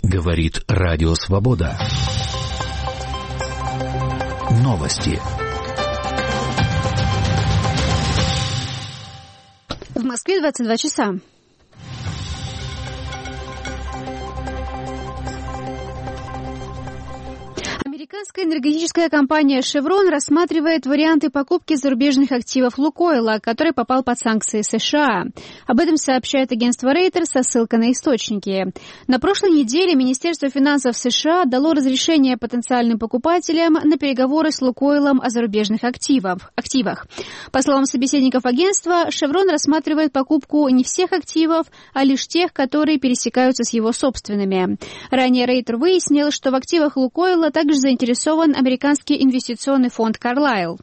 Говорит Радио Свобода. Новости. В Москве 22 часа. Американская энергетическая компания Chevron рассматривает варианты покупки зарубежных активов Лукойла, который попал под санкции США. Об этом сообщает агентство Reuters со ссылкой на источники. На прошлой неделе Министерство финансов США дало разрешение потенциальным покупателям на переговоры с Лукойлом о зарубежных активах. По словам собеседников агентства, Chevron рассматривает покупку не всех активов, а лишь тех, которые пересекаются с его собственными. Ранее Reuters выяснил, что в активах Лукойла также заинтересован американский инвестиционный фонд Carlyle.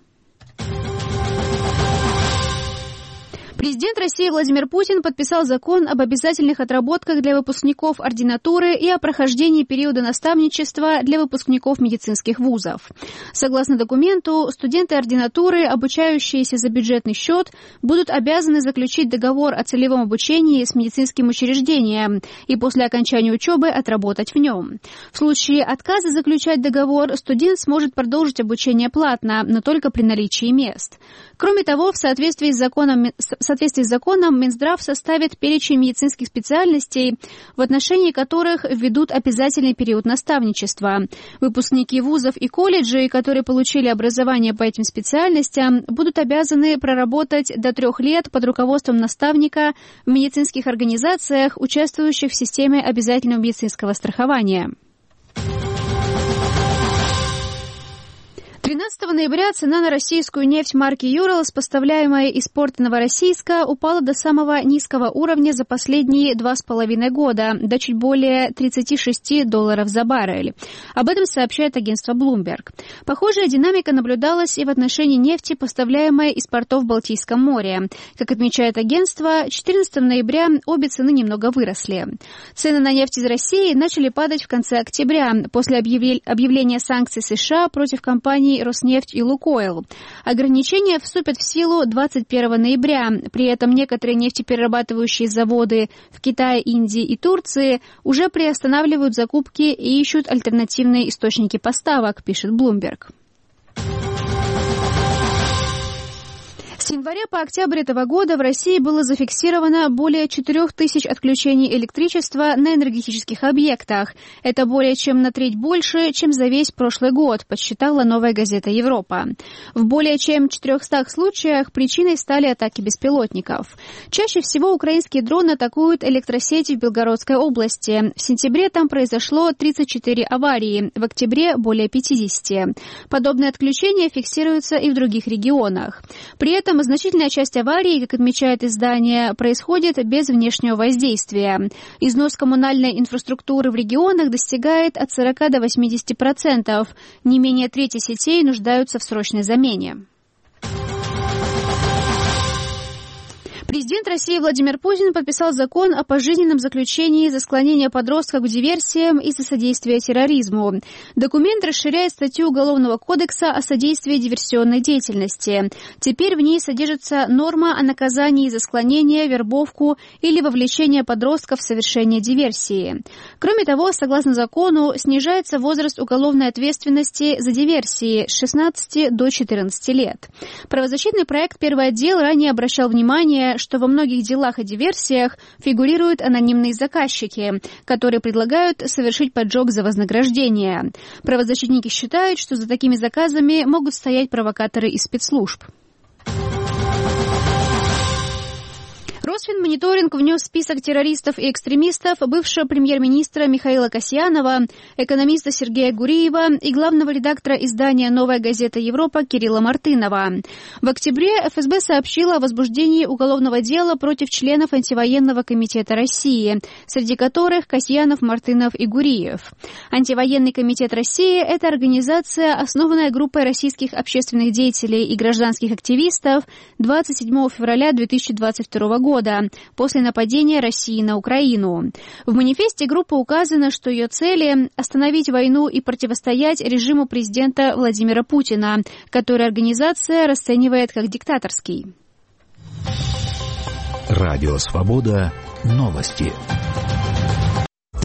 Президент России Владимир Путин подписал закон об обязательных отработках для выпускников ординатуры и о прохождении периода наставничества для выпускников медицинских вузов. Согласно документу, студенты ординатуры, обучающиеся за бюджетный счет, будут обязаны заключить договор о целевом обучении с медицинским учреждением и после окончания учебы отработать в нем. В случае отказа заключать договор, студент сможет продолжить обучение платно, но только при наличии мест. Кроме того, в соответствии с законом Минздрав составит перечень медицинских специальностей, в отношении которых введут обязательный период наставничества. Выпускники вузов и колледжей, которые получили образование по этим специальностям, будут обязаны проработать до 3 лет под руководством наставника в медицинских организациях, участвующих в системе обязательного медицинского страхования. 13 ноября цена на российскую нефть марки «Юралс», поставляемая из порта Новороссийска, упала до самого низкого уровня за последние 2,5 года, до чуть более $36 за баррель. Об этом сообщает агентство Bloomberg. Похожая динамика наблюдалась и в отношении нефти, поставляемой из портов в Балтийском море. Как отмечает агентство, 14 ноября обе цены немного выросли. Цены на нефть из России начали падать в конце октября, после объявления санкций США против компаний «Роснефть» и «Лукойл». Ограничения вступят в силу 21 ноября. При этом некоторые нефтеперерабатывающие заводы в Китае, Индии и Турции уже приостанавливают закупки и ищут альтернативные источники поставок, пишет Bloomberg. С января по октябрь этого года в России было зафиксировано более 4000 отключений электричества на энергетических объектах. Это более чем на треть больше, чем за весь прошлый год, подсчитала «Новая газета Европа». В более чем 400 случаях причиной стали атаки беспилотников. Чаще всего украинские дроны атакуют электросети в Белгородской области. В сентябре там произошло 34 аварии, в октябре более 50. Подобные отключения фиксируются и в других регионах. При этом значительная часть аварий, как отмечает издание, происходит без внешнего воздействия. Износ коммунальной инфраструктуры в регионах достигает от 40 до 80%. Не менее трети сетей нуждаются в срочной замене. Президент России Владимир Путин подписал закон о пожизненном заключении за склонение подростков к диверсиям и за содействие терроризму. Документ расширяет статью Уголовного кодекса о содействии диверсионной деятельности. Теперь в ней содержится норма о наказании за склонение, вербовку или вовлечение подростков в совершение диверсии. Кроме того, согласно закону, снижается возраст уголовной ответственности за диверсии с 16 до 14 лет. Правозащитный проект «Первый отдел» ранее обращал внимание, что во многих делах о диверсиях фигурируют анонимные заказчики, которые предлагают совершить поджог за вознаграждение. Правозащитники считают, что за такими заказами могут стоять провокаторы из спецслужб. Росфинмониторинг внес в список террористов и экстремистов бывшего премьер-министра Михаила Касьянова, экономиста Сергея Гуриева и главного редактора издания «Новая газета Европа» Кирилла Мартынова. В октябре ФСБ сообщила о возбуждении уголовного дела против членов антивоенного комитета России, среди которых Касьянов, Мартынов и Гуриев. Антивоенный комитет России – это организация, основанная группой российских общественных деятелей и гражданских активистов 27 февраля 2022 года, после нападения России на Украину. В манифесте группы указано, что ее цели – остановить войну и противостоять режиму президента Владимира Путина, который организация расценивает как диктаторский. Радио Свобода. Новости.